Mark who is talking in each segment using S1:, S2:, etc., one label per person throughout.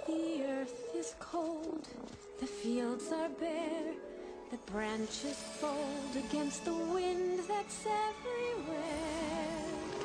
S1: The earth is cold, the fields are bare, the branches fold against the wind that's everywhere.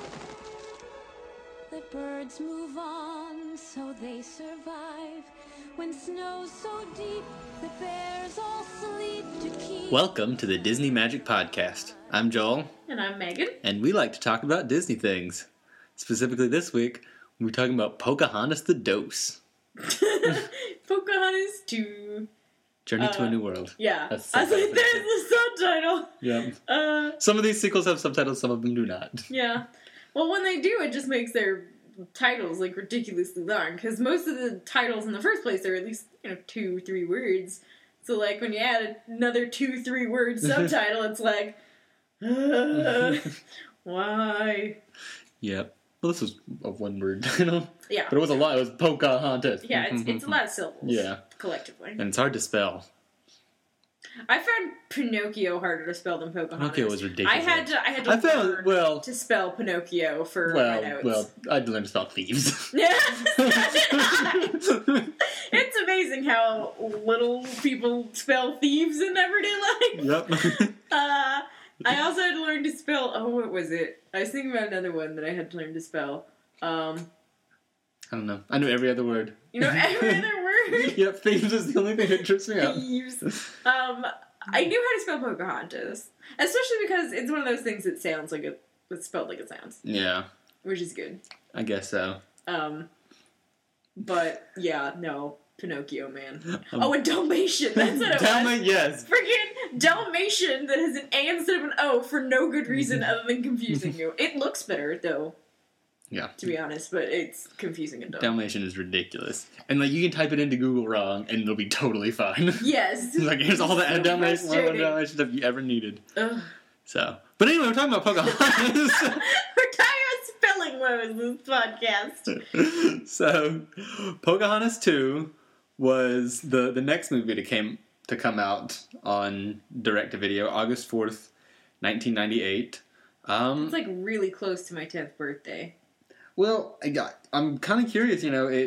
S1: The birds move on, so they survive. When snow's so deep, the bears all sleep to keep...
S2: Welcome to the Disney Magic Podcast. I'm Joel.
S3: And I'm Megan.
S2: And we like to talk about Disney things. Specifically this week, we're talking about Pocahontas the Dose.
S3: Pocahontas 2.
S2: Journey to a New World.
S3: Yeah. I
S2: That's so
S3: was like,
S2: bad.
S3: there's the subtitle.
S2: Yep. Some of these sequels have subtitles, some of them do not.
S3: Yeah. Well, when they do, it just makes their titles, like, ridiculously long. Because most of the titles in the first place are at least, 2-3 words. So, like, when you add another 2-3 word subtitle, it's like, why?
S2: Yep. Well, this was a one-word title.
S3: Yeah.
S2: But it was a lot. It was Pocahontas.
S3: Yeah, it's a lot of syllables.
S2: Yeah.
S3: Collectively.
S2: And it's hard to spell.
S3: I found Pinocchio harder to spell than Pocahontas.
S2: Pinocchio was ridiculous.
S3: I had to learn to spell Pinocchio for my notes.
S2: Well, I had to learn to spell thieves.
S3: Yeah. It's amazing how little people spell thieves in everyday life.
S2: Yep.
S3: I also had to learn to spell, what was it? I was thinking about another one that I had to learn to spell.
S2: I don't know. I knew every other word.
S3: Every other word?
S2: Yep, thieves is the only thing that trips me up.
S3: Thieves. I knew how to spell Pocahontas. Especially because it's one of those things that sounds like it's spelled like it sounds.
S2: Yeah.
S3: Which is good.
S2: I guess so.
S3: But, yeah, no. Pinocchio, man. And Dalmatian. That's what it was.
S2: Yes.
S3: Freaking Dalmatian that has an A instead of an O for no good reason other than confusing you. It looks better, though.
S2: Yeah.
S3: To be honest, but it's confusing and dumb.
S2: Dalmatian is ridiculous. And, you can type it into Google wrong, and it'll be totally fine.
S3: Yes.
S2: Here's all the
S3: So
S2: Dalmatian
S3: frustrating.
S2: stuff you ever needed.
S3: Ugh.
S2: So. But anyway, we're talking about Pocahontas.
S3: We're talking about spelling woes this podcast.
S2: So, Pocahontas 2 was the next movie to come out on direct-to-video, August 4th, 1998.
S3: It's like really close to my 10th birthday.
S2: Well, I'm kind of curious,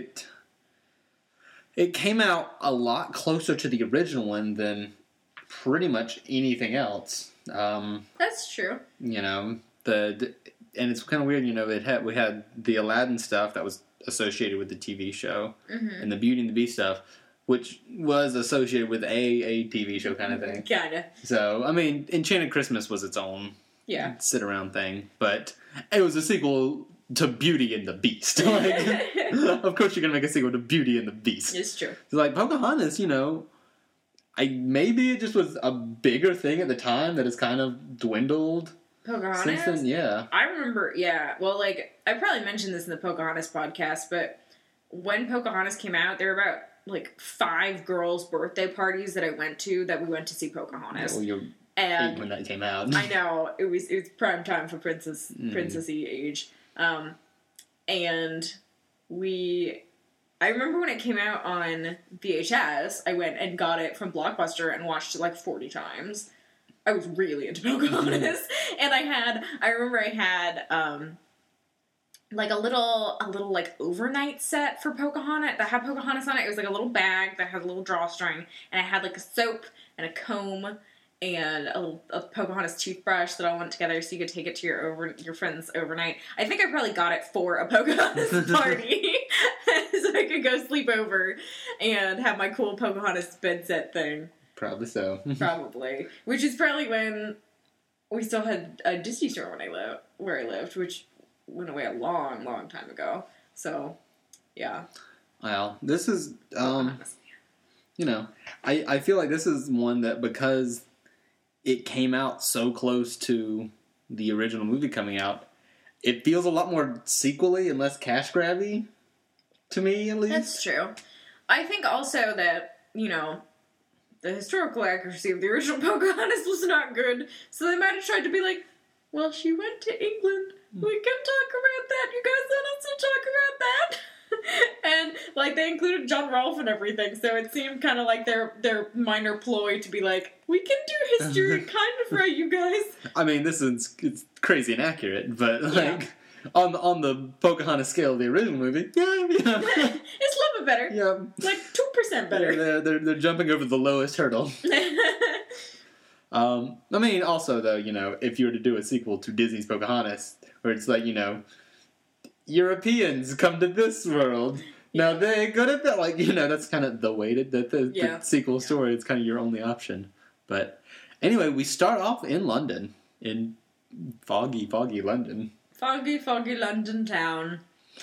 S2: it came out a lot closer to the original one than pretty much anything else.
S3: That's true.
S2: And it's kind of weird, we had the Aladdin stuff that was associated with the TV show, and the Beauty and the Beast stuff, which was associated with a TV show kind of thing.
S3: Kinda.
S2: So, Enchanted Christmas was its own sit-around thing, but it was a sequel to Beauty and the Beast. Of course you're going to make a sequel to Beauty and the Beast.
S3: It's true.
S2: So, Pocahontas, maybe it just was a bigger thing at the time that has kind of dwindled.
S3: Pocahontas?
S2: Since then, yeah.
S3: I remember, well, I probably mentioned this in the Pocahontas podcast, but when Pocahontas came out, there were about, 5 girls' birthday parties that I went to that we went to see Pocahontas.
S2: Well, you're
S3: and
S2: 8 when that came out.
S3: I know. It was prime time for princessy age. And I remember when it came out on VHS, I went and got it from Blockbuster and watched it 40 times. I was really into Pocahontas. And I remember I had a little overnight set for Pocahontas that had Pocahontas on it. It was a little bag that had a little drawstring, and it had a soap and a comb and a Pocahontas toothbrush that all went together so you could take it to your friends overnight. I think I probably got it for a Pocahontas party so I could go sleep over and have my cool Pocahontas bed set thing.
S2: Probably so.
S3: Probably. Which is probably when we still had a Disney store where I lived, which went away a long, long time ago. So, yeah.
S2: Wow. This is, I feel like this is one that because it came out so close to the original movie coming out, it feels a lot more sequel-y and less cash grabby to me, at least.
S3: That's true. I think also that, the historical accuracy of the original Pocahontas was not good, so they might have tried to be well, she went to England. We can talk about that. You guys want us to talk about that? And, they included John Rolfe and everything, so it seemed kind of like their minor ploy to be we can do history kind of right, you guys.
S2: It's crazy inaccurate, but, on the Pocahontas scale of the original movie, yeah.
S3: It's a little little bit better.
S2: Yeah.
S3: Like 2% better.
S2: Yeah, they're jumping over the lowest hurdle. I mean, also, though, you know, if you were to do a sequel to Disney's Pocahontas, where it's like, you know, Europeans come to this world, now they're good at that. Like, you know, that's kind of the way to the sequel story. It's kind of your only option. But anyway, we start off in London, in foggy London. Foggy
S3: London town.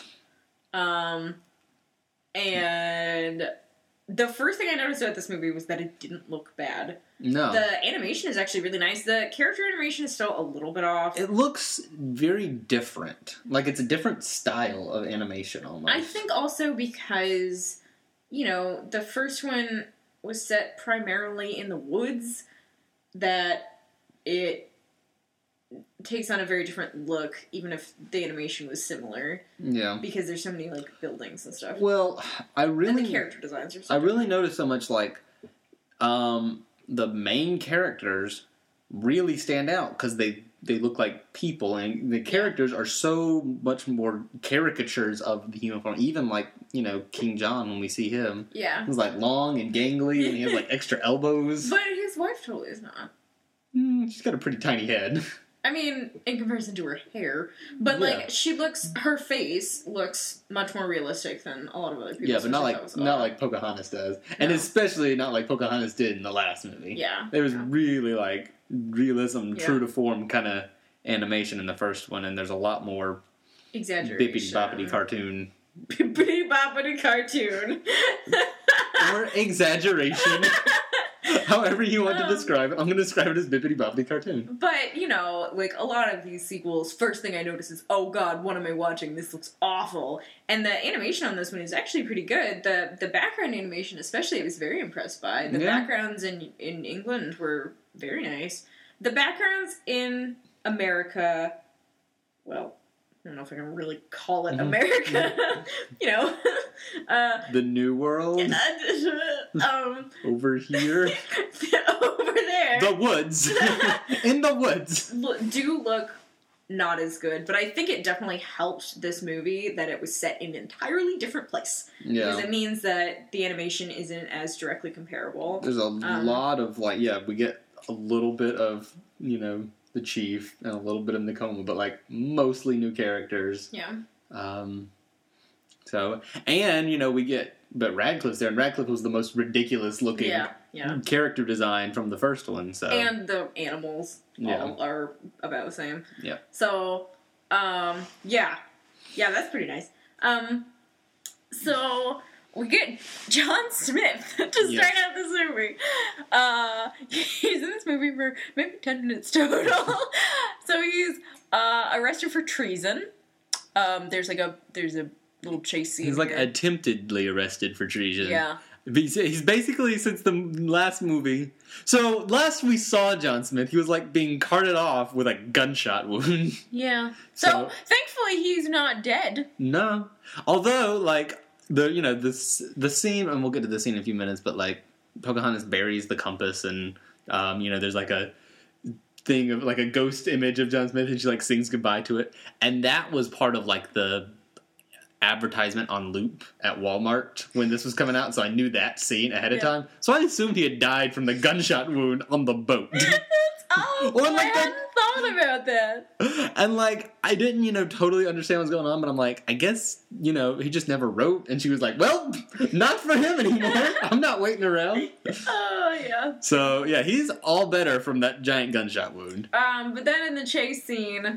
S3: And the first thing I noticed about this movie was that it didn't look bad.
S2: No.
S3: The animation is actually really nice. The character animation is still a little bit off.
S2: It looks very different. Like, it's a different style of animation, almost.
S3: I think also because, you know, the first one was set primarily in the woods, that it takes on a very different look, even if the animation was similar.
S2: Yeah.
S3: Because there's so many, like, buildings and stuff.
S2: Well, and the
S3: character designs are so
S2: I really noticed so much, like, the main characters really stand out because they look like people, and the characters are so much more caricatures of the human form. Even, like, you know, King John, when we see him.
S3: Yeah.
S2: He's, like, long and gangly, and he has, like, extra elbows.
S3: But his wife totally is not.
S2: She's got a pretty tiny head.
S3: I mean, in comparison to her hair. But, like, her face looks much more realistic than a lot of other people.
S2: Yeah, but not like Pocahontas does. No. And especially not like Pocahontas did in the last movie.
S3: Yeah.
S2: There was really, like, realism, true to form kind of animation in the first one, and there's a lot more
S3: exaggeration.
S2: Bippity-boppity cartoon.
S3: Bippity-boppity cartoon.
S2: Or exaggeration. However you want to describe it. I'm going to describe it as bippity-boppity cartoon.
S3: But, you know, like, a lot of these sequels, first thing I notice is, oh god, what am I watching? This looks awful. And the animation on this one is actually pretty good. The background animation, especially, I was very impressed by. The backgrounds in England were very nice. The backgrounds in America, well, I don't know if I can really call it America. You know.
S2: The New World. Over here.
S3: Over there.
S2: The woods. In the woods.
S3: Do look not as good, but I think it definitely helped this movie that it was set in an entirely different place. Yeah. Because it means that the animation isn't as directly comparable.
S2: There's a lot of, like, we get a little bit of, you know, the Chief and a little bit of Nakoma, but, like, mostly new characters.
S3: Yeah.
S2: So, and, you know, but Radcliffe's there, and Radcliffe was the most ridiculous looking character design from the first one, so.
S3: And the animals all are about the same.
S2: Yeah.
S3: So, yeah, that's pretty nice. So, we get John Smith to start out this movie. He's in this movie for maybe 10 minutes total. So he's arrested for treason. There's a little chase scene.
S2: He's like attemptedly arrested for treason.
S3: Yeah.
S2: He's basically, since the last movie. So last we saw John Smith, he was like being carted off with a gunshot wound.
S3: Yeah. So thankfully he's not dead.
S2: No. Although, like, the scene, and we'll get to the scene in a few minutes, but, like, Pocahontas buries the compass, and there's like a thing of, like, a ghost image of John Smith, and she, like, sings goodbye to it, and that was part of, like, the advertisement on loop at Walmart when this was coming out, so I knew that scene ahead of time. So I assumed he had died from the gunshot wound on the boat.
S3: I hadn't thought about that.
S2: And, like, I didn't, totally understand what's going on, but I'm like, I guess, he just never wrote, and she was like, well, not for him anymore. I'm not waiting around.
S3: Oh, yeah.
S2: So, yeah, he's all better from that giant gunshot wound.
S3: But then in the chase scene,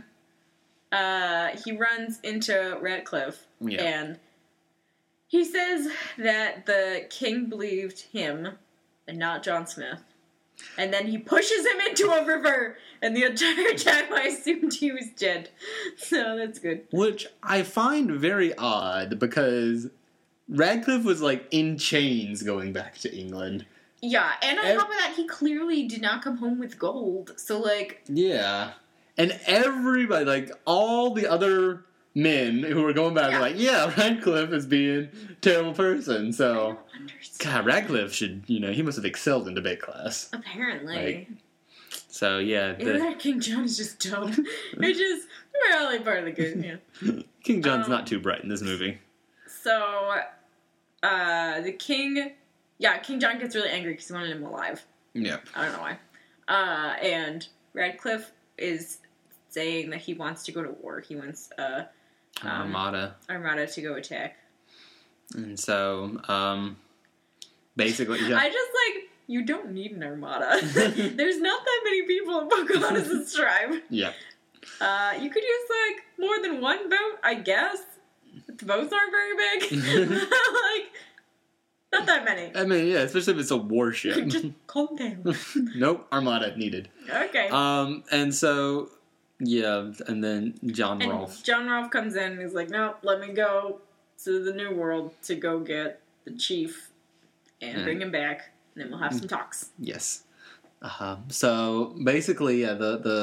S3: he runs into Radcliffe, and he says that the king believed him and not John Smith. And then he pushes him into a river, and the entire time I assumed he was dead. So that's good.
S2: Which I find very odd, because Radcliffe was, like, in chains going back to England.
S3: Yeah, and on top of that, he clearly did not come home with gold. So, like...
S2: Yeah. And everybody, like, all the other men who were going back were like, yeah, Radcliffe is being a terrible person, so... God, Radcliffe should, he must have excelled in debate class.
S3: Apparently.
S2: Like, so, yeah.
S3: That King John is just dumb. Which is really part of the good,
S2: King John's not too bright in this movie.
S3: So, King John gets really angry because he wanted him alive.
S2: Yeah.
S3: I don't know why. And Radcliffe is saying that he wants to go to war. He wants
S2: Armada
S3: to go attack.
S2: And so, basically, yeah.
S3: I just you don't need an armada. There's not that many people in Pocahontas' tribe.
S2: Yeah.
S3: You could use more than one boat, I guess. The boats aren't very big. Not that many.
S2: I mean, yeah, especially if it's a warship.
S3: Just calm down.
S2: Nope, armada needed.
S3: Okay.
S2: And so, yeah, and then John Rolfe.
S3: John Rolfe comes in and he's like, "No, let me go to the New World to go get the chief and bring him back, and then we'll have some talks."
S2: Yes. So basically, yeah,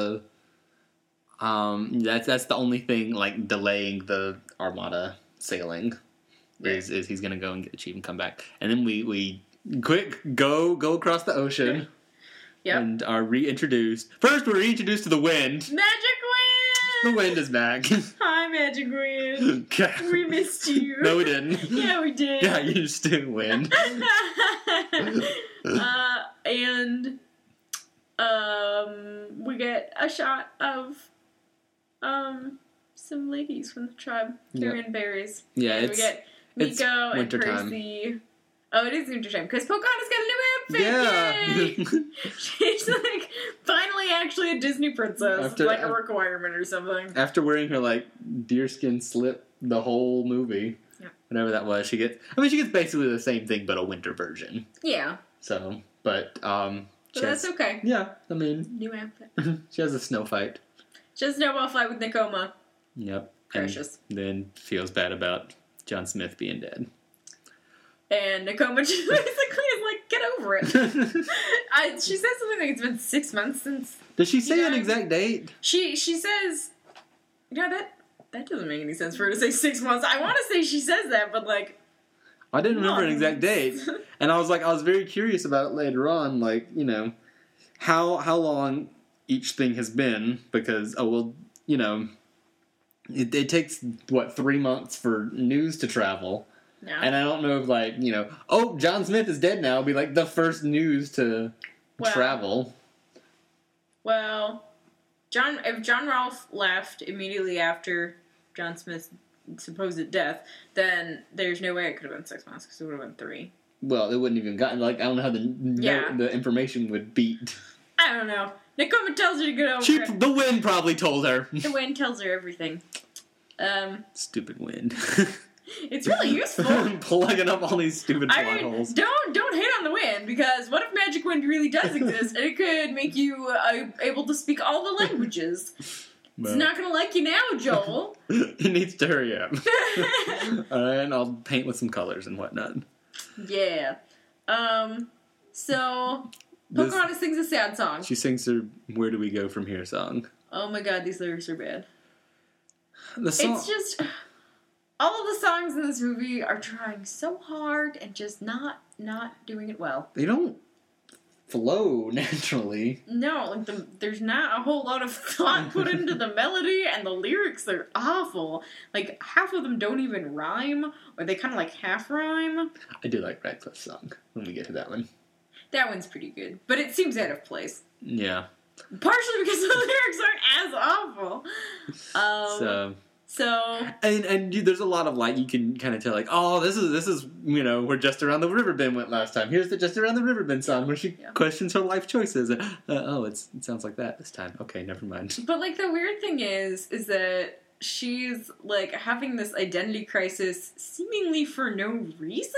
S2: that's the only thing delaying the armada sailing. Is he's gonna go and get the chief and come back, and then we quick go across the ocean.
S3: Yep.
S2: And are reintroduced. First, we're reintroduced to the wind.
S3: Magic Wind!
S2: The wind is back.
S3: Hi, Magic Wind. We missed you.
S2: No, we didn't.
S3: Yeah, we did.
S2: Yeah, you just didn't win.
S3: And we get a shot of some ladies from the tribe carrying berries.
S2: Yeah,
S3: and we get Miko and
S2: wintertime.
S3: Percy. Oh, it is wintertime because Pocahontas got a new outfit.
S2: Yeah.
S3: Yay! She's finally actually a Disney princess, a requirement or something.
S2: After wearing her deerskin slip the whole movie, whatever that was, she gets basically the same thing but a winter version.
S3: Yeah.
S2: So, but
S3: that's okay.
S2: Yeah, I mean,
S3: new outfit.
S2: She has a snow fight.
S3: She has a snowball fight with Nakoma.
S2: Yep.
S3: Precious.
S2: And then feels bad about John Smith being dead.
S3: And Nakoma just basically is get over it. She says something it's been 6 months since.
S2: Does she say an exact date?
S3: She says, that doesn't make any sense for her to say 6 months. I want to say she says that, but
S2: I didn't remember an exact date, and I was very curious about it later on, how long each thing has been, because it takes 3 months for news to travel.
S3: Yeah.
S2: And I don't know if John Smith is dead now will be the first news to travel.
S3: Well, if John Rolfe left immediately after John Smith's supposed death, then there's no way it could have been 6 months because it would have been 3.
S2: Well, it wouldn't even gotten I don't know how the information would beat.
S3: I don't know. Nakoma tells her to get over it.
S2: The wind probably told her.
S3: The wind tells her everything.
S2: Stupid wind.
S3: It's really useful.
S2: Plugging up all these stupid plot holes.
S3: Don't hate on the wind, because what if Magic Wind really does exist and it could make you able to speak all the languages? It's not gonna like you now, Joel.
S2: It needs to hurry up. Alright, and I'll paint with some colors and whatnot.
S3: Yeah. So Pocahontas sings a sad song.
S2: She sings her "Where Do We Go From Here" song.
S3: Oh my god, these lyrics are bad.
S2: The song...
S3: It's just... all of the songs in this movie are trying so hard and just not doing it well.
S2: They don't flow naturally.
S3: No, there's not a whole lot of thought put into the melody, and the lyrics are awful. Half of them don't even rhyme, or they kind of half rhyme.
S2: I do like Radcliffe's song when we get to that one.
S3: That one's pretty good, but it seems out of place.
S2: Yeah.
S3: Partially because the lyrics aren't as awful. So
S2: and there's a lot of you can kind of tell oh, this is where Just Around the River Bend went last time. Here's the Just Around the River Bend song where she questions her life choices. It sounds like that this time. Okay, never mind.
S3: But the weird thing is that she's having this identity crisis seemingly for no reason.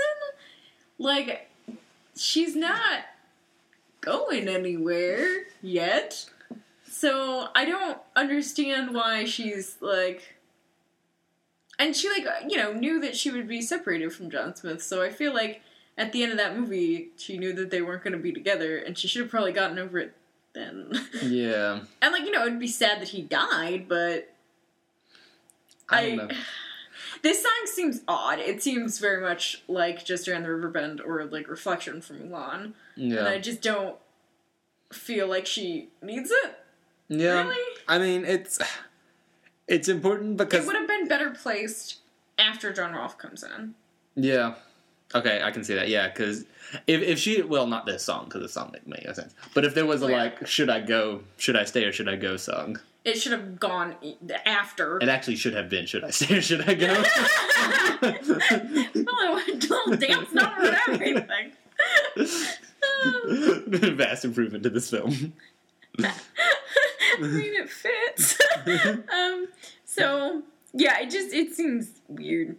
S3: She's not going anywhere yet. So I don't understand why she's and she, knew that she would be separated from John Smith, so I feel at the end of that movie, she knew that they weren't going to be together, and she should have probably gotten over it then. Yeah. And, it would be sad that he died, but...
S2: I don't know.
S3: This song seems odd. It seems very much like Just Around the River Bend or, Reflection from Mulan. Yeah. And I just don't feel like she needs it.
S2: Yeah.
S3: Really?
S2: I mean, it's important because...
S3: It would have been better placed after John Rolfe comes in.
S2: Yeah. Okay, I can see that. Yeah, because if she, well, not this song because the song didn't make no sense. But if there was a like, should I stay or should I go song?
S3: It should have gone after.
S2: It actually should have been should I stay or should I go?
S3: Well, a little dance number and everything.
S2: Vast improvement to this film.
S3: I mean, it fits. So yeah, it seems weird.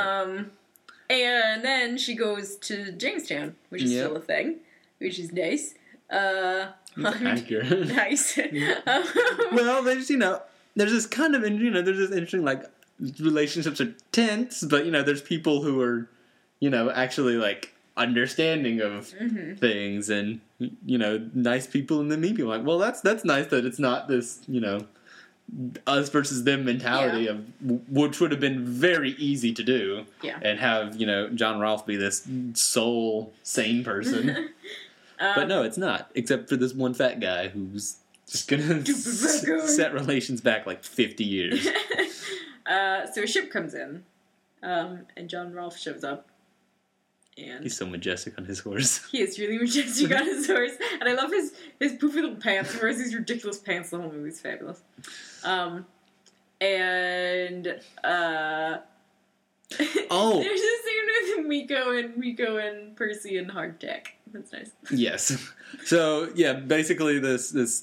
S3: And then she goes to Jamestown, which is still a thing, which is nice.
S2: Accurate.
S3: Nice.
S2: Well, there's there's this kind of there's this interesting like relationships are tense, but there's people who are actually like understanding of things, and nice people and then mean people. Like, well, that's nice that it's not this us versus them mentality of which would have been very easy to do, and have John Rolfe be this sole sane person. But no, it's not, except for this one fat guy who's just gonna set relations back like 50 years.
S3: So a ship comes in, and John Rolfe shows up. And
S2: he's so majestic on his horse.
S3: He is really majestic on his horse. And I love his poofy little pants. He wears these ridiculous pants. The whole movie's fabulous.
S2: Oh.
S3: There's a scene with Miko and Percy and Hardtack. That's nice.
S2: Yes. So yeah, basically they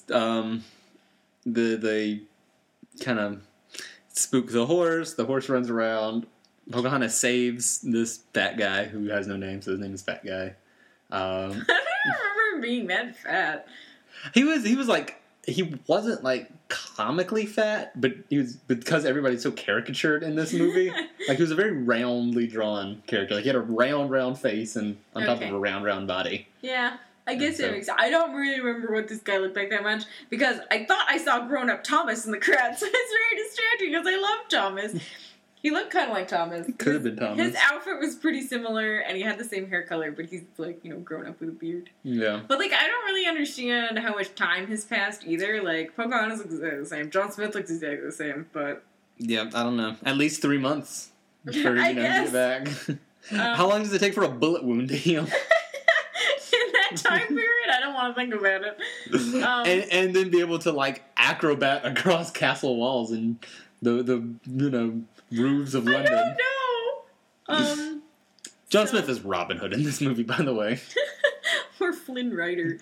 S2: kind of spook the horse. The horse runs around. Pocahontas saves this fat guy who has no name, so his name is Fat Guy.
S3: I don't remember him being that fat.
S2: He was like, he wasn't like comically fat, but he was, because everybody's so caricatured in this movie. Like, he was a very roundly drawn character. Like, he had a round face and on top of a round body.
S3: Yeah, I guess it makes sense. I don't really remember what this guy looked like that much, because I thought I saw grown-up Thomas in the crowd, so it's very distracting, because I love Thomas. He looked kind of like Thomas.
S2: Could have been Thomas.
S3: His outfit was pretty similar, and he had the same hair color, but he's, like, grown up with a beard.
S2: Yeah.
S3: But, like, I don't really understand how much time has passed either. Like, Pocahontas looks exactly the same. John Smith looks exactly the same, but... Yeah,
S2: I don't know. At least 3 months for, to get back. How long does it take for a bullet wound to heal?
S3: In that time period, I don't want to think about it.
S2: And then be able to, like, acrobat across castle walls and the roofs of London.
S3: I don't know.
S2: John Smith is Robin Hood in this movie, by the way.
S3: Or Flynn Rider.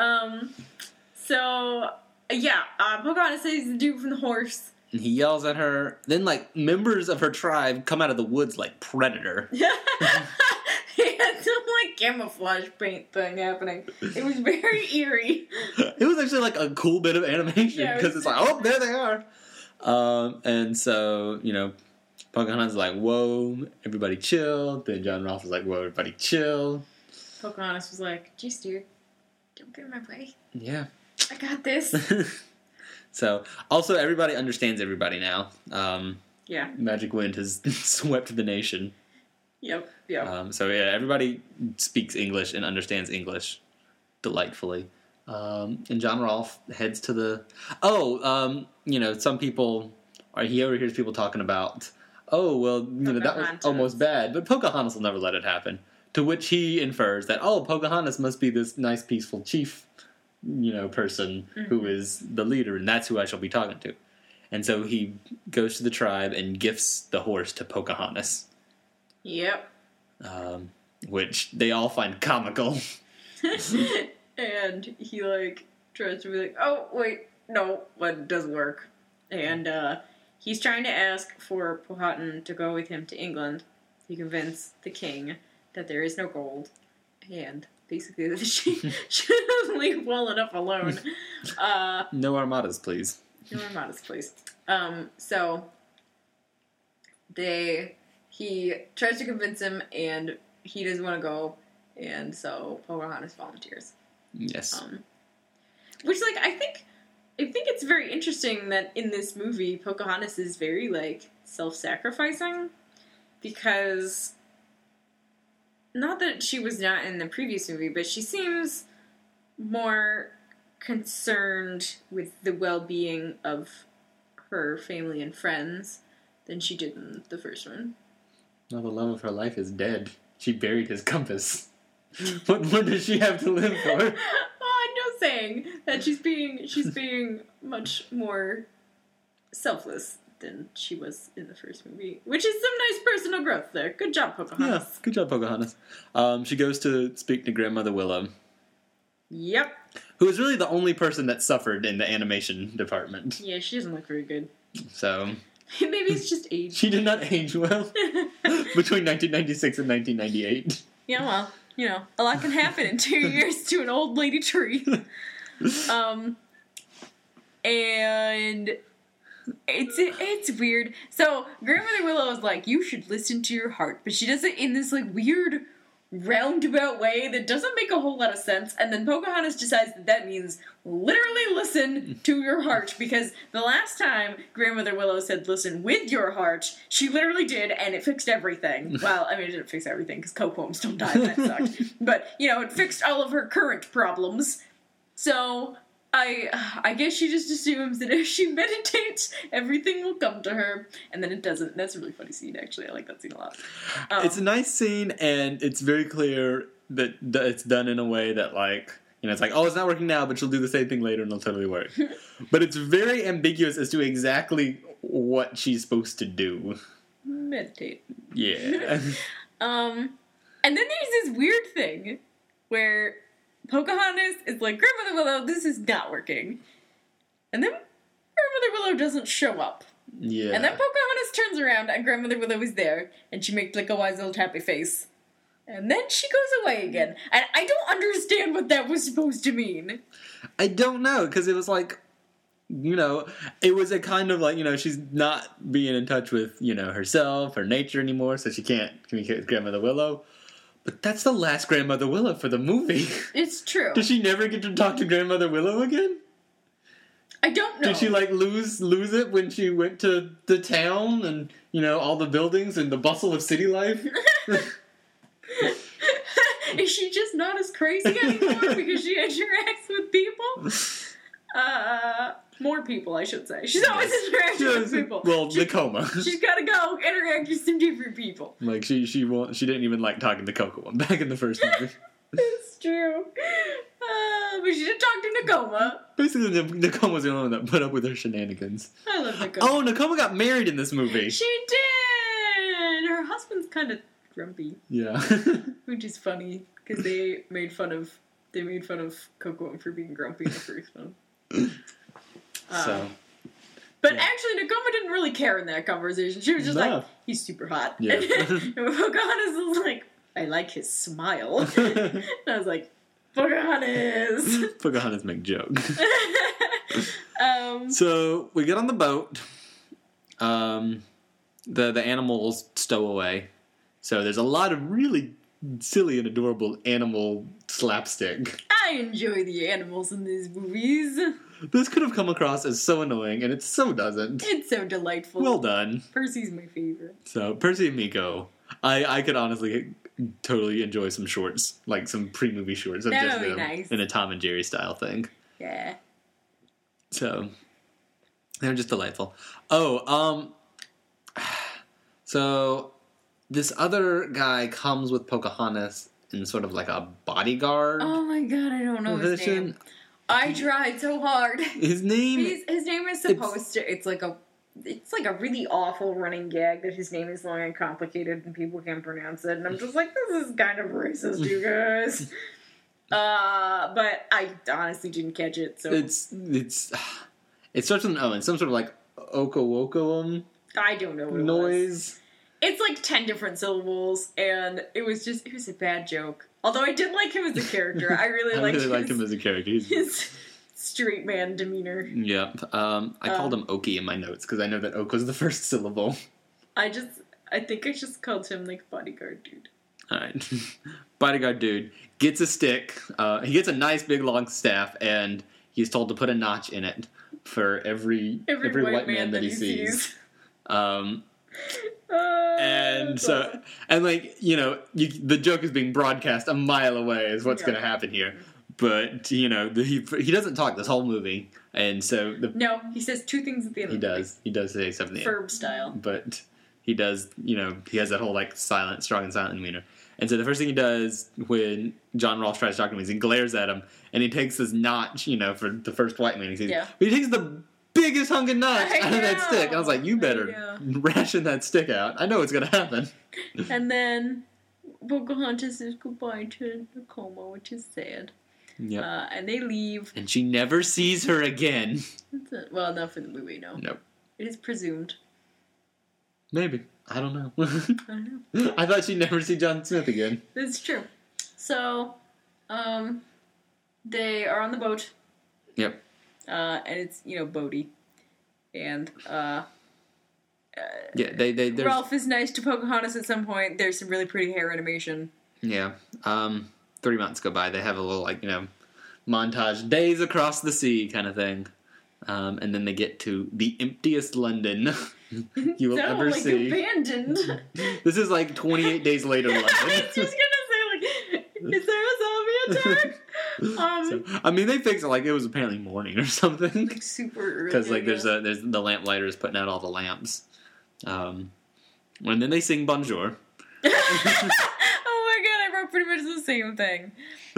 S3: Pocahontas saves the dude from the horse.
S2: And he yells at her. Then, like, members of her tribe come out of the woods like Predator.
S3: He had some, like, camouflage paint thing happening. It was very eerie.
S2: It was actually, like, a cool bit of animation. Because it's like, oh, there they are. And so, Pocahontas is like, whoa, everybody chill. Then John Rolfe was like, whoa, everybody chill.
S3: Pocahontas was like, geez, dude, don't get in my way.
S2: Yeah.
S3: I got this.
S2: So, also, everybody understands everybody now.
S3: Yeah.
S2: Magic Wind has swept the nation.
S3: Yep.
S2: So, yeah, everybody speaks English and understands English delightfully. And John Rolfe heads to the... some people... he overhears people talking about, that was almost bad, but Pocahontas will never let it happen. To which he infers that, Pocahontas must be this nice, peaceful chief, person who is the leader, and that's who I shall be talking to. And so he goes to the tribe and gifts the horse to Pocahontas.
S3: Yep.
S2: Which they all find comical.
S3: And he, like, tries to be like, oh, wait, no, but it doesn't work. And, he's trying to ask for Powhatan to go with him to England to convince the king that there is no gold, and basically that she should leave well enough alone.
S2: No armadas, please.
S3: No armadas, please. So he tries to convince him, and he doesn't want to go, and so Pocahontas volunteers.
S2: Yes.
S3: Which, like, I think it's very interesting that in this movie, Pocahontas is very, like, self-sacrificing, because, not that she was not in the previous movie, but she seems more concerned with the well-being of her family and friends than she did in the first one.
S2: No, the love of her life is dead. She buried his compass. What more does she have to live for?
S3: Well, I'm just saying that she's being much more selfless than she was in the first movie, which is some nice personal growth there. Good job, Pocahontas.
S2: Yeah, good job, Pocahontas. She goes to speak to Grandmother Willow.
S3: Yep.
S2: Who is really the only person that suffered in the animation department.
S3: Yeah, she doesn't look very good.
S2: So...
S3: Maybe it's just age.
S2: She did not age well between 1996 and 1998.
S3: Yeah, well, you know, a lot can happen in 2 years to an old lady tree. And it's weird. So Grandmother Willow is like, you should listen to your heart, but she does it in this like weird roundabout way that doesn't make a whole lot of sense. And then Pocahontas decides that means literally listen to your heart, because the last time Grandmother Willow said listen with your heart, she literally did, and it fixed everything. Well, I mean, it didn't fix everything because Coco almost don't die, and that sucked. But, you know, it fixed all of her current problems. So I guess she just assumes that if she meditates, everything will come to her, and then it doesn't. That's a really funny scene, actually. I like that scene a lot.
S2: It's a nice scene, and it's very clear that it's done in a way that, like, you know, it's like, oh, it's not working now, but she'll do the same thing later, and it'll totally work. But it's very ambiguous as to exactly what she's supposed to do.
S3: Meditate.
S2: Yeah.
S3: And then there's this weird thing where Pocahontas is like, Grandmother Willow, this is not working. And then Grandmother Willow doesn't show up.
S2: Yeah.
S3: And then Pocahontas turns around and Grandmother Willow is there, and she makes like a wise little happy face. And then she goes away again. And I don't understand what that was supposed to mean.
S2: I don't know, because it was like, you know, it was a kind of like, you know, she's not being in touch with, you know, herself or nature anymore, so she can't communicate with Grandmother Willow. But that's the last Grandmother Willow for the movie.
S3: It's true.
S2: Does she never get to talk to Grandmother Willow again?
S3: I don't know.
S2: Did she, like, lose it when she went to the town and, you know, all the buildings and the bustle of city life?
S3: Is she just not as crazy anymore because she interacts with people? More people, I should say. She's always interacting with people.
S2: Well, the coma.
S3: She's gotta go interact with some different people.
S2: Like, she didn't even like talking to Coco back in the first movie.
S3: It's true. But she did talk to Nakoma.
S2: Basically, Nakoma was the only one that put up with her shenanigans.
S3: I love Nakoma.
S2: Oh, Nakoma got married in this movie.
S3: She did! Her husband's kind of grumpy.
S2: Yeah.
S3: Which is funny, because they made fun of Coco for being grumpy in the first one.
S2: So.
S3: But actually, Nakoma didn't really care in that conversation. She was just like, he's super hot.
S2: Yeah.
S3: And Pocahontas was like, I like his smile. And I was like, Pocahontas.
S2: Pocahontas make joke. So we get on the boat. The animals stow away. So there's a lot of really silly and adorable animal slapstick.
S3: I enjoy the animals in these movies.
S2: This could have come across as so annoying, and it so doesn't.
S3: It's so delightful.
S2: Well done.
S3: Percy's my favorite.
S2: So, Percy and Miko. I could honestly totally enjoy some shorts, like some pre-movie shorts of
S3: That
S2: just
S3: would be
S2: them
S3: nice.
S2: in a Tom and Jerry style thing.
S3: Yeah.
S2: So, they're just delightful. Oh, so this other guy comes with Pocahontas in sort of like a bodyguard.
S3: Oh my god, I don't know his
S2: position.
S3: name. I tried so hard.
S2: His name
S3: His name is supposed to. It's like a really awful running gag that his name is long and complicated and people can't pronounce it. And I'm just like, this is kind of racist, you guys. But I honestly didn't catch it. So
S2: it starts with an O and some sort of like Okowokoum
S3: I don't know what
S2: noise.
S3: It's like 10 different syllables, and it was a bad joke. Although I did like him as a character. I really
S2: liked him as a character.
S3: His straight man demeanor.
S2: Yep. I called him Oki in my notes because I know that Oak was the first syllable.
S3: I think I just called him like bodyguard dude.
S2: Alright. Bodyguard dude gets a stick. He gets a nice big long staff, and he's told to put a notch in it for every white man that he sees. And so, and like, you know, the joke is being broadcast a mile away is what's going to happen here. But, you know, he doesn't talk this whole movie. And so...
S3: No, he says two things at the end of the movie.
S2: He does say something at the end.
S3: Ferb style.
S2: But he does, you know, he has that whole, like, strong and silent demeanor. And so the first thing he does when John Rolfe tries to talk to him is he glares at him, and he takes this notch, for the first white man he sees.
S3: Yeah.
S2: But he takes the biggest hunk of notch out of that stick. And I was like, you better ration that stick out. I know what's going to happen.
S3: And then Pocahontas says goodbye to Nakoma, which is sad.
S2: Yep.
S3: And they leave.
S2: And she never sees her again.
S3: Well, not for the movie, no.
S2: Nope.
S3: It is presumed.
S2: Maybe. I don't know.
S3: I don't know.
S2: I thought she'd never see John Smith again.
S3: That's true. So, they are on the boat.
S2: Yep.
S3: And it's, Bodhi. And,
S2: there's...
S3: Ralph is nice to Pocahontas at some point. There's some really pretty hair animation.
S2: Yeah. 3 months go by. They have a little, montage, days across the sea kind of thing. And then they get to the emptiest London you will ever see.
S3: Abandoned.
S2: This is 28 days later London.
S3: I was just gonna say, is there a zombie attack?
S2: They fixed it it was apparently morning or something.
S3: Super early.
S2: Because there's the lamplighter putting out all the lamps. And then they sing Bonjour.
S3: Oh my god, I wrote pretty much the same thing.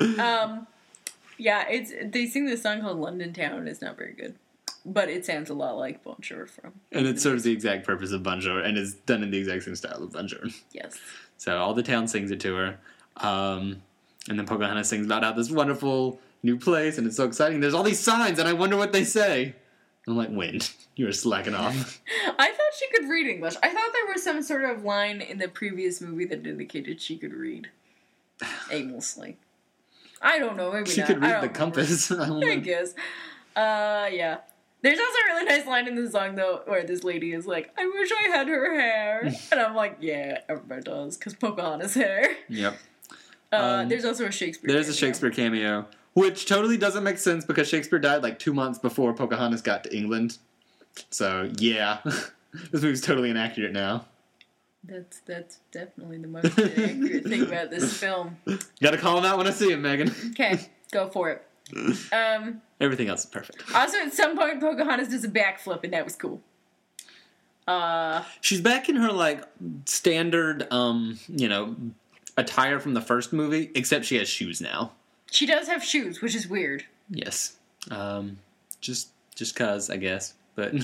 S3: Yeah, they sing this song called London Town. It's not very good. But it sounds a lot like Bonjour from...
S2: And it serves the exact purpose of Bonjour and is done in the exact same style of Bonjour.
S3: Yes.
S2: So all the town sings it to her. And then Pocahontas sings about how this wonderful new place and it's so exciting. There's all these signs and I wonder what they say. I'm like, Wind, you're slacking off.
S3: I thought she could read English. I thought there was some sort of line in the previous movie that indicated she could read. Aimlessly. I don't know, maybe
S2: she
S3: not.
S2: could read the compass.
S3: I guess. Yeah. There's also a really nice line in the song, though, where this lady is like, I wish I had her hair. And I'm like, yeah, everybody does, because Pocahontas' hair.
S2: Yep.
S3: There's also a Shakespeare
S2: There's
S3: cameo.
S2: a Shakespeare cameo, which totally doesn't make sense because Shakespeare died 2 months before Pocahontas got to England. So, yeah. This movie's totally inaccurate now.
S3: That's definitely the most accurate thing about this film.
S2: Gotta call him out when I see him, Megan.
S3: Okay, go for it.
S2: Everything else is perfect.
S3: Also, at some point, Pocahontas does a backflip, and that was cool.
S2: She's back in her, standard, attire from the first movie, except she has shoes now.
S3: She does have shoes, which is weird.
S2: Yes. Just cause, I guess. But,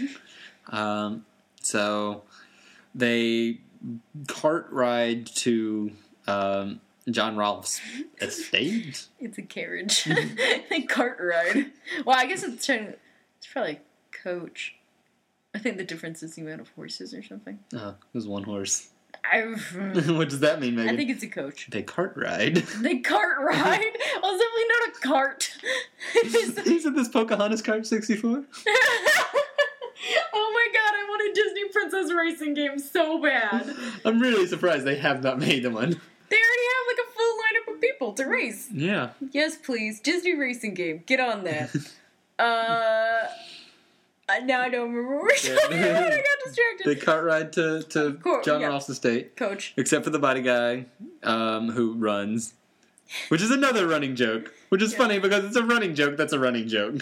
S2: so, they cart ride to, John Rolfe's estate?
S3: It's a carriage. A cart ride. Well, I guess it's probably a coach. I think the difference is the amount of horses or something.
S2: It was one horse.
S3: What
S2: What does that mean, Megan?
S3: I think it's a coach.
S2: They cart ride.
S3: They cart ride? Well, it's definitely not a cart.
S2: Isn't this Pocahontas Kart 64?
S3: Oh my god, I want a Disney Princess racing game so bad.
S2: I'm really surprised they have not made one.
S3: They already have a full lineup of people to race.
S2: Yeah.
S3: Yes, please. Disney racing game. Get on that. Now I don't remember where we're talking about. I got distracted.
S2: They cart ride to John Rolfe's estate.
S3: Coach.
S2: Except for the body guy who runs. Which is another running joke. Which is funny because it's a running joke that's a running joke.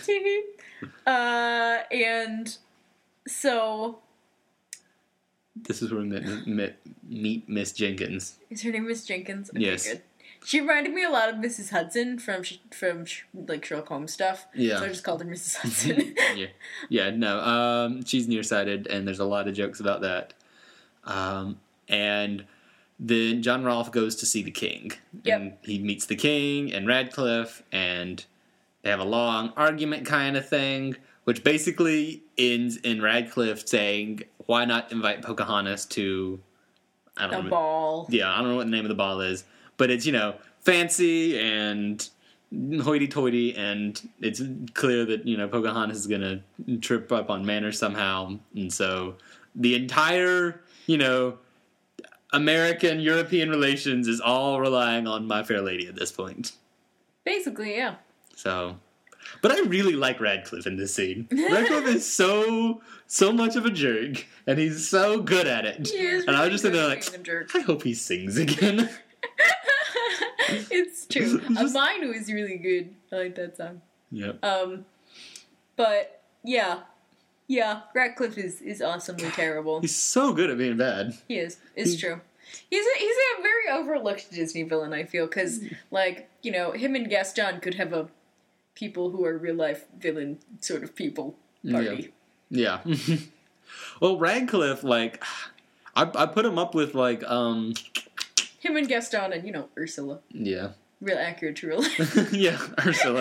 S3: And so...
S2: This is where we meet Miss Jenkins.
S3: Is her name Miss Jenkins? Okay,
S2: Yes.
S3: Good. She reminded me a lot of Mrs. Hudson from Sherlock Holmes stuff.
S2: Yeah.
S3: So I just called her Mrs. Hudson.
S2: Yeah, no. She's nearsighted, and there's a lot of jokes about that. And then John Rolfe goes to see the king.
S3: Yep.
S2: And he meets the king and Radcliffe, and they have a long argument kind of thing, which basically ends in Radcliffe saying, why not invite Pocahontas to... I don't know.
S3: Ball.
S2: Yeah, I don't know what the name of the ball is. But it's, fancy and hoity-toity, and it's clear that, Pocahontas is going to trip up on manners somehow. And so the entire, American-European relations is all relying on My Fair Lady at this point.
S3: Basically, yeah.
S2: So... But I really like Radcliffe in this scene. Radcliffe is so much of a jerk, and he's so good at it.
S3: He is
S2: and I was just sitting there
S3: being a jerk.
S2: I hope he sings again.
S3: It's true. Mine was really good. I like that song.
S2: Yep.
S3: But yeah, Radcliffe is awesomely terrible.
S2: He's so good at being bad.
S3: He is. It's true. He's a very overlooked Disney villain, I feel, because, like, you know, him and Gaston could have a people who are real-life villain sort of people party.
S2: Yeah. Well, Radcliffe, like, I put him up with, like,
S3: Him and Gaston and, you know, Ursula.
S2: Yeah.
S3: Real accurate to real life.
S2: Yeah, Ursula.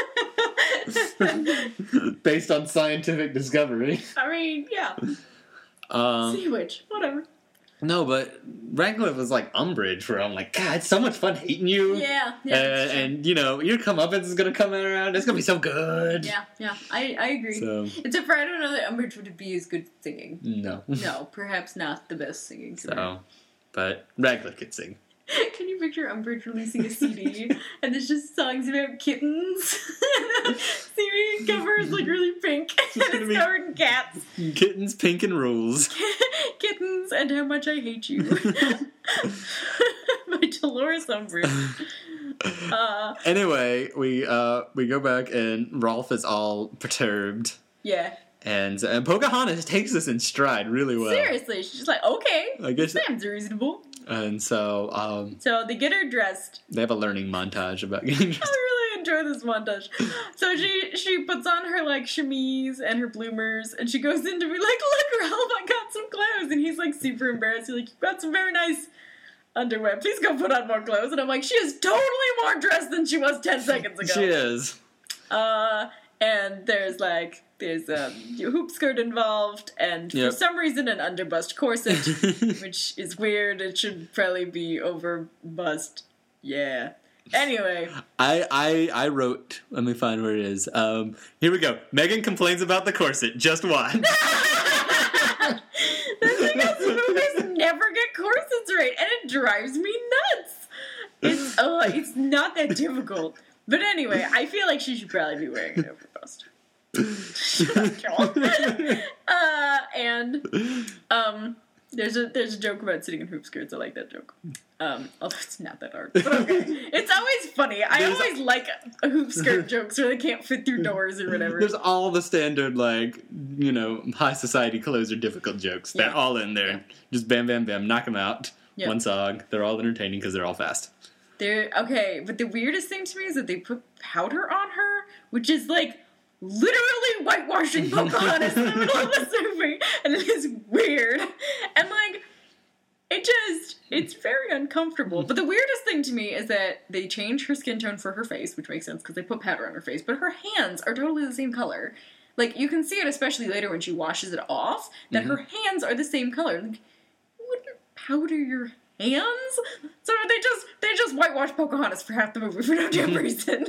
S2: Based on scientific discovery.
S3: I mean, yeah. Sea Witch, whatever.
S2: No, but Radcliffe was like Umbridge, where I'm like, God, it's so much fun hating you.
S3: Yeah.
S2: And you know, your comeuppance is gonna come around. It's gonna be so good.
S3: Yeah. I agree.
S2: So,
S3: It's a I don't know that Umbridge would be as good singing.
S2: no.
S3: No, perhaps not the best singing.
S2: So, but Radcliffe could sing.
S3: Can you picture Umbridge releasing a CD and there's just songs about kittens? CD cover is like really pink and it's covered in cats.
S2: Kittens, pink, and rules.
S3: Kittens and how much I hate you. By Dolores Umbridge.
S2: Anyway, we go back and Rolf is all perturbed.
S3: Yeah.
S2: And Pocahontas takes this in stride really well.
S3: Seriously, she's just like, okay,
S2: I guess
S3: Sam's reasonable.
S2: And so,
S3: So they get her dressed.
S2: they have a learning montage about getting dressed.
S3: I really enjoy this montage. So she puts on her like chemise and her bloomers, and she goes in to be like, "Look, Ralph, I got some clothes," and he's like super embarrassed. He's like, "You got some very nice underwear. Please go put on more clothes." And I'm like, she is totally more dressed than she was 10 seconds ago.
S2: She is.
S3: And there's a hoop skirt involved, and for some reason an underbust corset, which is weird. It should probably be over bust. Yeah. Anyway.
S2: I wrote, let me find where it is. Here we go. Megan complains about the corset. Just watch.
S3: The thing is, movies never get corsets right, and it drives me nuts. It's not that difficult. But anyway, I feel like she should probably be wearing an overbust. There's a joke about sitting in hoop skirts. I like that joke. Although it's not that hard. But okay. It's always funny. I always like hoop skirt jokes where they can't fit through doors or whatever.
S2: There's all the standard, like, you know, high society clothes are difficult jokes. They're all in there. Yeah. Just bam, bam, bam. Knock them out. Yep. One song. They're all entertaining because they're all fast.
S3: Okay, but the weirdest thing to me is that they put powder on her, which is like literally whitewashing Pocahontas in the middle of this movie, and it is weird. And like, it's very uncomfortable. But the weirdest thing to me is that they change her skin tone for her face, which makes sense because they put powder on her face, but her hands are totally the same color. Like, you can see it especially later when she washes it off, that her hands are the same color. Like, you wouldn't powder your hands? So they just whitewash Pocahontas for half the movie for no damn reason.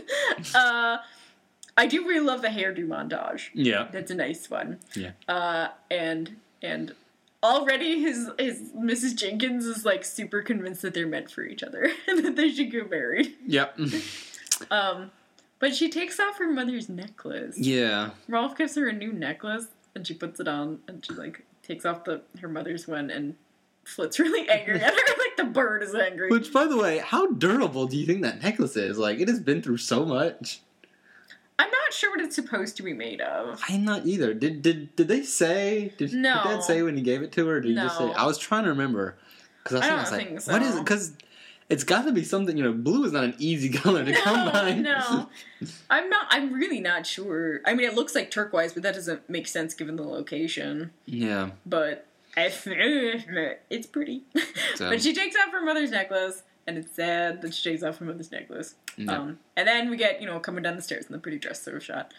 S3: I do really love the hairdo montage. Yeah. That's a nice one. Yeah. And already his Mrs. Jenkins is like super convinced that they're meant for each other and that they should get married. Yep. But she takes off her mother's necklace. Yeah. Rolf gives her a new necklace and she puts it on and she like takes off her mother's one and Flit's really angry at her, like the bird is angry.
S2: Which, by the way, how durable do you think that necklace is? Like, it has been through so much.
S3: I'm not sure what it's supposed to be made of.
S2: I'm not either. Did they say? Did Dad say when he gave it to her? Or did he just say? I was trying to remember because I was like, so. What is it? Because it's got to be something. You know, blue is not an easy color to come by.
S3: No, I'm really not sure. I mean, it looks like turquoise, but that doesn't make sense given the location. Yeah, but. It's pretty. So. But she takes off her mother's necklace, and it's sad that she takes off her mother's necklace. Yeah. And then we get, coming down the stairs in the pretty dress sort of shot.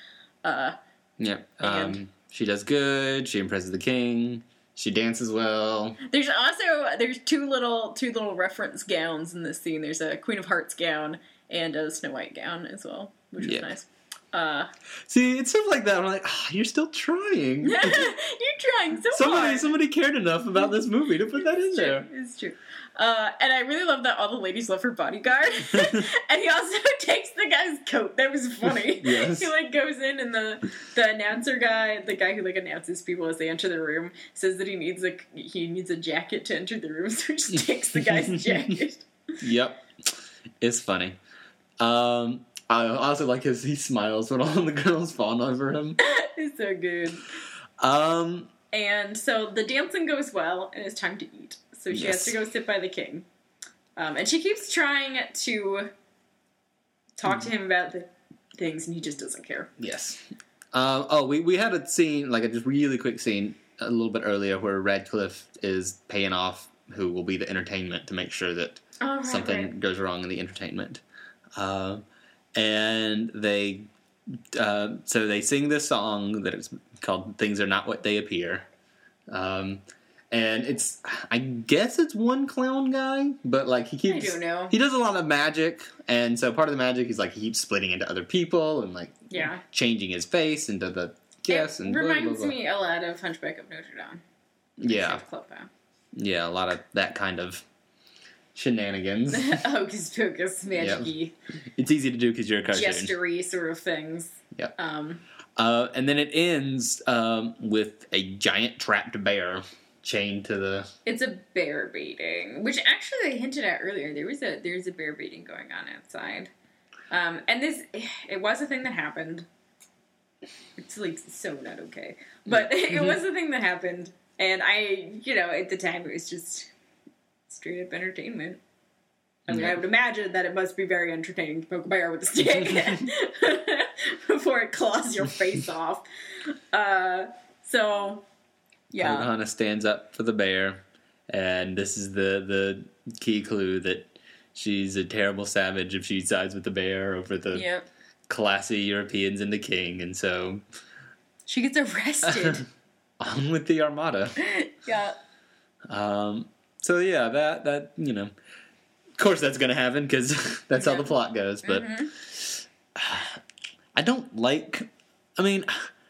S2: She does good. She impresses the king. She dances well.
S3: There's two little reference gowns in this scene. There's a Queen of Hearts gown and a Snow White gown as well, which was nice.
S2: See, it's stuff like that. I'm like, you're still trying.
S3: You're trying so hard.
S2: Somebody cared enough about this movie to put that in there.
S3: It's true. And I really love that all the ladies love her bodyguard. And he also takes the guy's coat. That was funny. Yes. He goes in and the announcer guy, the guy who announces people as they enter the room, says that he needs a jacket to enter the room, so he just takes the guy's jacket.
S2: Yep. It's funny. I also like he smiles when all the girls fawn over him.
S3: It's so good. And so the dancing goes well, and it's time to eat. So she has to go sit by the king. And she keeps trying to talk to him about the things, and he just doesn't care.
S2: Yes. We had a scene, like a just really quick scene, a little bit earlier, where Radcliffe is paying off who will be the entertainment to make sure that something goes wrong in the entertainment. And they sing this song that is called "Things Are Not What They Appear." And I guess it's one clown guy, but like he keeps,
S3: I don't know.
S2: He does a lot of magic, and so part of the magic is like he keeps splitting into other people and like changing his face into the guests.
S3: It reminds me a lot of Hunchback of Notre Dame.
S2: Yeah, yeah, a lot of that kind of shenanigans.
S3: Hocus pocus, magic-y.
S2: Yep. It's easy to do because you're a cartoon.
S3: Gestury sort of things.
S2: Yep. And then it ends with a giant trapped bear chained to the...
S3: It's a bear baiting, which actually they hinted at earlier. There's a bear baiting going on outside. And it was a thing that happened. It's like so not okay. But it was a thing that happened. And at the time it was just straight up entertainment. I mean, I would imagine that it must be very entertaining to poke a bear with a stick before it claws your face off. So, yeah.
S2: Pocahontas stands up for the bear, and this is the key clue that she's a terrible savage if she sides with the bear over the classy Europeans and the king, and so...
S3: She gets arrested.
S2: On with the Armada.
S3: Yeah.
S2: So, yeah, that of course that's going to happen, because that's how the plot goes, but... I don't like... I mean...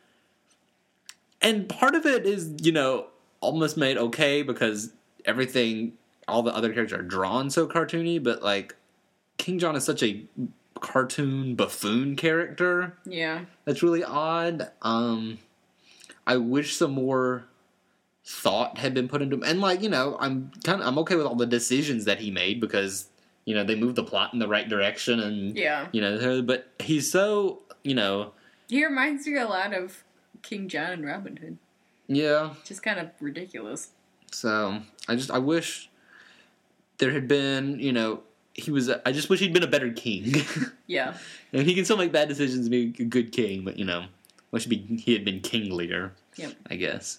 S2: And part of it is, almost made okay because all the other characters are drawn so cartoony, but, like, King John is such a cartoon buffoon character.
S3: Yeah. That's
S2: really odd. I wish some more thought had been put into him. And, like, I'm okay with all the decisions that he made because, they moved the plot in the right direction and, but he's so,
S3: He reminds me a lot of King John and Robin Hood.
S2: Yeah.
S3: Just kind of ridiculous.
S2: So, I wish there had been, I just wish he'd been a better king.
S3: Yeah.
S2: He can still make bad decisions and be a good king, but, wish he had been kinglier.
S3: Yep.
S2: I guess.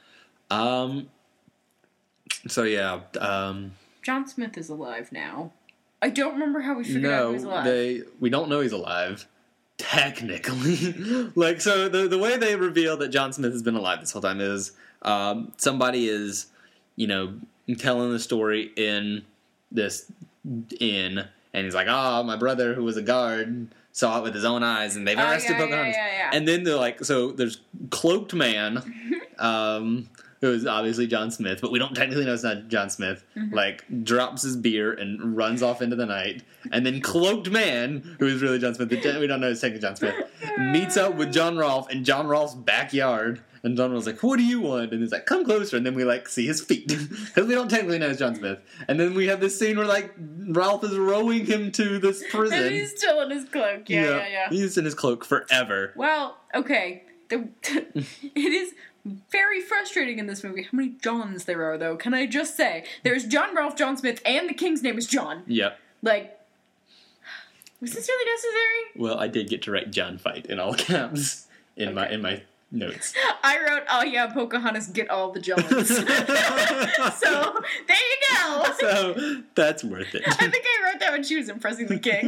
S2: So, yeah.
S3: John Smith is alive now. I don't remember how we figured out he was alive.
S2: We don't know he's alive. Technically. Like, so the way they reveal that John Smith has been alive this whole time is somebody is, telling the story in this inn, and he's like, my brother who was a guard saw it with his own eyes, and they've arrested Pocahontas.
S3: Yeah.
S2: And then they're like, so there's Cloaked Man, who is obviously John Smith, but we don't technically know it's not John Smith, like, drops his beer and runs off into the night. And then Cloaked Man, who is really John Smith, we don't know is technically John Smith, meets up with John Rolfe in John Rolfe's backyard. And John Rolfe's like, what do you want? And he's like, come closer. And then we, like, see his feet. Because we don't technically know it's John Smith. And then we have this scene where, like, Rolfe is rowing him to this prison.
S3: And he's still in his cloak. Yeah.
S2: He's in his cloak forever.
S3: Well, okay. It is very frustrating in this movie how many Johns there are, though. Can I just say? There's John Rolfe, John Smith, and the king's name is John.
S2: Yep.
S3: Like, was this really necessary?
S2: Well, I did get to write John Fight in all caps in my notes.
S3: I wrote, Pocahontas, get all the Johns. So, there you go.
S2: So, that's worth it.
S3: I think I wrote that when she was impressing the king.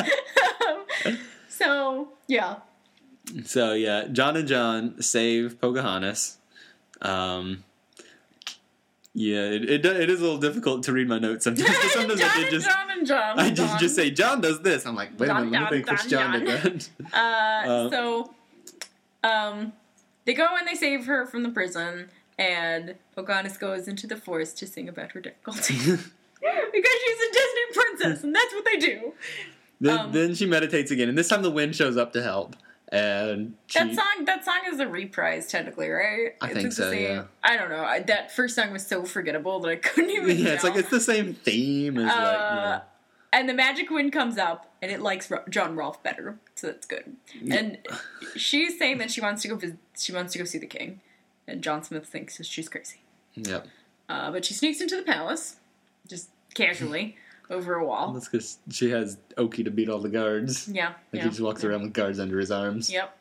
S3: So, yeah.
S2: So, yeah, John and John save Pocahontas. Yeah, it is a little difficult to read my notes sometimes. Sometimes I just say, John does this. I'm like, wait a minute, let me think which John did that.
S3: They go and they save her from the prison, and Pocahontas goes into the forest to sing about her difficulty. Because she's a Disney princess, and that's what they do.
S2: Then she meditates again, and this time the wind shows up to help. And
S3: that song is a reprise, technically, right?
S2: I think so, yeah.
S3: I don't know. That first song was so forgettable that I couldn't even
S2: it's like, it's the same theme as,
S3: And the magic wind comes up, and it likes John Rolfe better, so that's good. And she's saying that she wants to go see the king, and John Smith thinks she's crazy.
S2: Yep.
S3: But she sneaks into the palace, just casually, over a wall.
S2: That's because she has Oki to beat all the guards.
S3: Yeah.
S2: Like he just walks around with guards under his arms.
S3: Yep.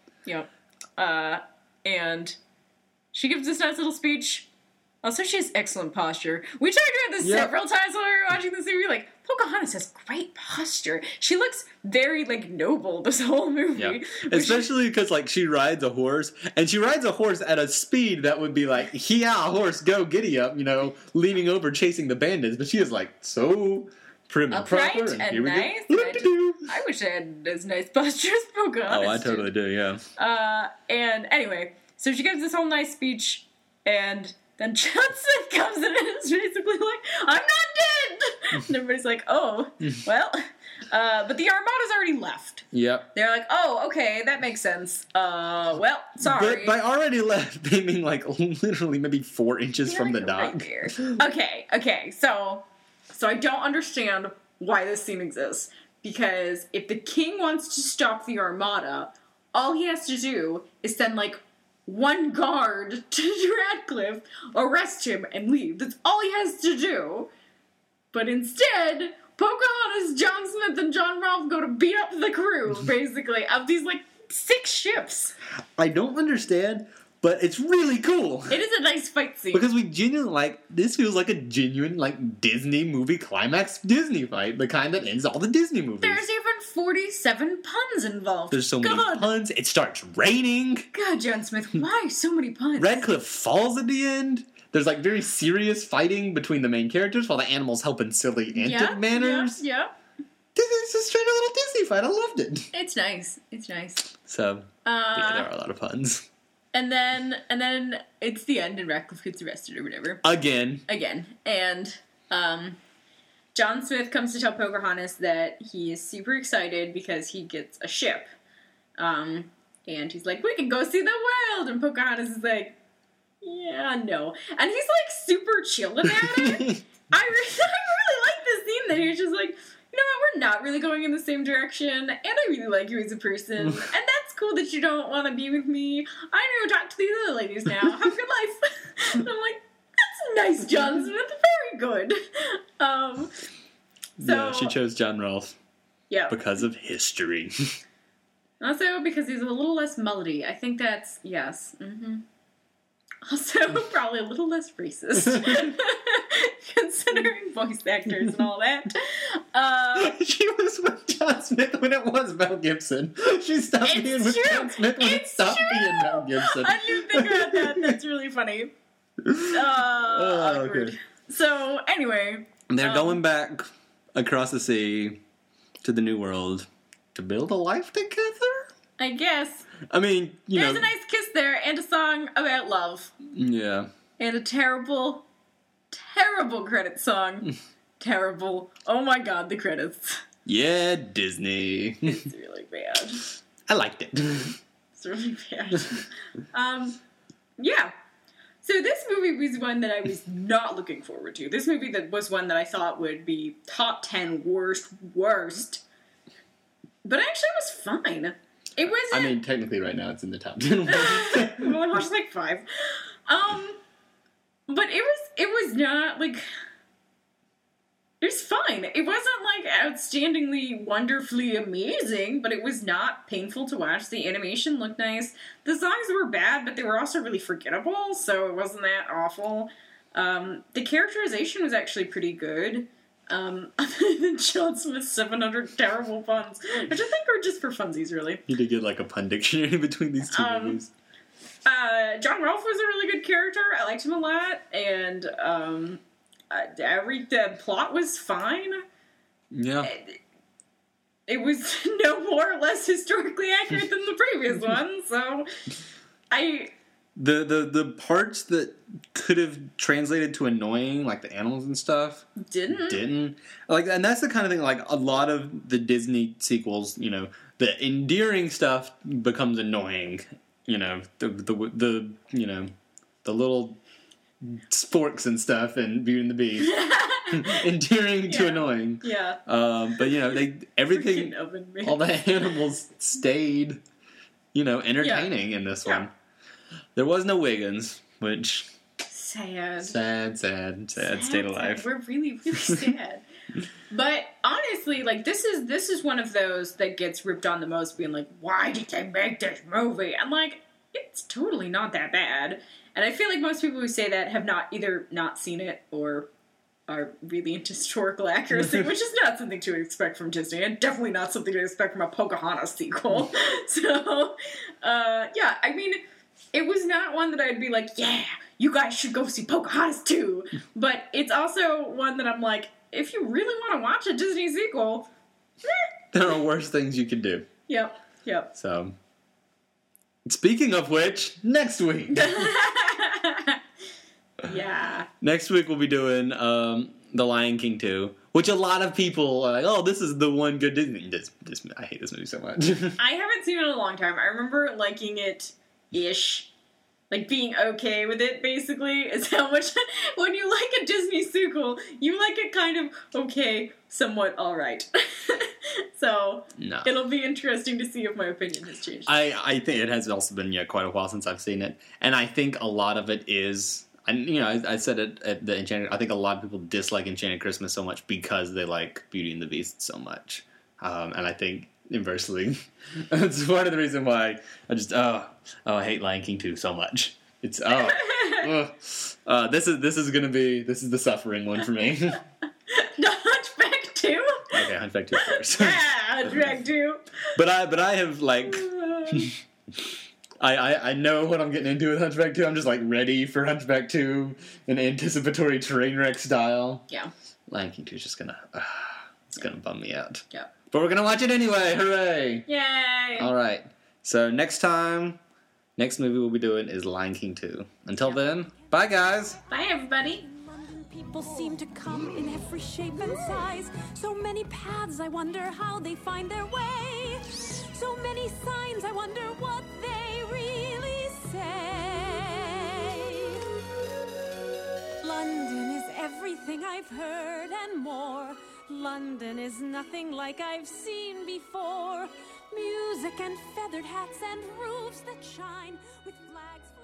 S3: And she gives this nice little speech. Also, she has excellent posture. We talked about this several times while we were watching this movie. Like, Pocahontas has great posture. She looks very, like, noble this whole movie.
S2: Yeah. Especially because, like, she rides a horse, and she rides a horse at a speed that would be like, yeah, horse, go, giddy up, leaning over, chasing the bandits. But she is, like, so prim and proper. And
S3: and
S2: here we
S3: nice.
S2: go.
S3: I wish I had as nice posture as Pocahontas.
S2: Oh, I totally do, yeah.
S3: And anyway, so she gives this whole nice speech, and then Johnson comes in and is basically like, I'm not dead! And everybody's like, oh, well. But the Armada's already left.
S2: Yep.
S3: They're like, oh, okay, that makes sense. Well, sorry.
S2: But by already left, they mean, like, literally maybe 4 inches from the dock.
S3: Right there. Okay, so I don't understand why this scene exists. Because if the king wants to stop the Armada, all he has to do is send, like, one guard to Radcliffe, arrest him, and leave. That's all he has to do. But instead, Pocahontas, John Smith, and John Rolfe go to beat up the crew, basically, of these, like, 6 ships.
S2: I don't understand, but it's really cool.
S3: It is a nice fight scene.
S2: Because we genuinely, this feels like a genuine, Disney movie climax Disney fight. The kind that ends all the Disney movies.
S3: There's even 47 puns involved.
S2: There's so many puns. It starts raining.
S3: God, John Smith, why so many puns?
S2: Radcliffe falls at the end. There's, very serious fighting between the main characters while the animals help in silly antic manners.
S3: Yeah.
S2: It's a straight little Disney fight. I loved it.
S3: It's nice.
S2: So, yeah, there are a lot of puns.
S3: And then it's the end and Radcliffe gets arrested or whatever.
S2: Again.
S3: And John Smith comes to tell Pocahontas that he is super excited because he gets a ship. And he's like, we can go see the world! And Pocahontas is like, yeah, no. And he's, super chill about it. I really like this scene that he's just like, you know what, we're not really going in the same direction, and I really like you as a person, and that's cool that you don't want to be with me. I know, talk to these other ladies now. Have a good life. And I'm like, that's nice, John Smith. Very good.
S2: Yeah, she chose John Rolfe.
S3: Yeah.
S2: Because of history.
S3: Also, because he's a little less mullety. I think that's, yes. Mm-hmm. Also, probably a little less racist. Considering voice actors and all that.
S2: She was with John Smith when it was Mel Gibson. She stopped being with John Smith when it stopped being Mel Gibson.
S3: I didn't think about that. That's really funny. Awkward. Okay. So, anyway.
S2: They're going back across the sea to the New World to build a life together?
S3: I guess.
S2: I mean,
S3: There's a nice kiss there and a song about love.
S2: Yeah.
S3: And a terrible credit song. Terrible. Oh my god, the credits.
S2: Yeah, Disney.
S3: It's really bad.
S2: I liked it.
S3: It's really bad. Yeah. So this movie was one that I was not looking forward to. This movie that was one that I thought would be top 10 worst. But actually it was fine. It was.
S2: I mean, technically, right now it's in the top 10.
S3: Well, I watched 5. But it was not it was fine. It wasn't outstandingly, wonderfully amazing, but it was not painful to watch. The animation looked nice. The songs were bad, but they were also really forgettable, so it wasn't that awful. The characterization was actually pretty good. Other than John Smith's 700 terrible puns, which I think are just for funsies, really.
S2: You did get a pun dictionary between these two movies.
S3: John Rolfe was a really good character. I liked him a lot, and the plot was fine.
S2: Yeah.
S3: It was no more or less historically accurate than the previous one, so
S2: The parts that could have translated to annoying, like the animals and stuff, didn't. And that's the kind of thing, a lot of the Disney sequels, the endearing stuff becomes annoying. The little sporks and stuff and Beauty and the Beast. Endearing to annoying.
S3: Yeah.
S2: But, everything, all the animals stayed, entertaining in this one. There was no Wiggins, which... Sad state of life.
S3: We're really, really sad. But honestly, like, this is one of those that gets ripped on the most, being like, why did they make this movie? I'm like, it's totally not that bad. And I feel like most people who say that have either not seen it or are really into historical accuracy, which is not something to expect from Disney, and definitely not something to expect from a Pocahontas sequel. So, yeah, I mean, it was not one that I'd be like, yeah, you guys should go see Pocahontas too. But it's also one that I'm like, if you really want to watch a Disney sequel,
S2: there are worse things you could do.
S3: Yep.
S2: So, speaking of which, next week.
S3: Yeah.
S2: Next week we'll be doing The Lion King 2, which a lot of people are like, oh, this is the one good Disney. I hate this movie so much.
S3: I haven't seen it in a long time. I remember liking it-ish. Like, being okay with it, basically, is how much... When you like a Disney sequel, you like it kind of okay, somewhat alright. So,
S2: no.
S3: It'll be interesting to see if my opinion has changed.
S2: I think it has also been quite a while since I've seen it. And I think a lot of it is... And, I said it at the Enchanted... I think a lot of people dislike Enchanted Christmas so much because they like Beauty and the Beast so much. And I think... Inversely, that's part of the reason why I just I hate Lion King 2 so much. It's this is the suffering one for me.
S3: The Hunchback 2?
S2: Okay, Hunchback 2 first.
S3: Yeah, Hunchback 2.
S2: But I have like I know what I'm getting into with Hunchback 2. I'm just like ready for Hunchback 2 in anticipatory train wreck style.
S3: Yeah.
S2: Lion King 2 is just gonna gonna bum me out.
S3: Yeah.
S2: But we're going to watch it anyway. Hooray.
S3: Yay.
S2: All right. So next movie we'll be doing is Lion King 2. Until then, bye, guys.
S3: Bye, everybody.
S1: London people seem to come in every shape and size. So many paths, I wonder how they find their way. So many signs, I wonder what they really say. London is everything I've heard and more. London is nothing like I've seen before. Music and feathered hats and roofs that shine with flags.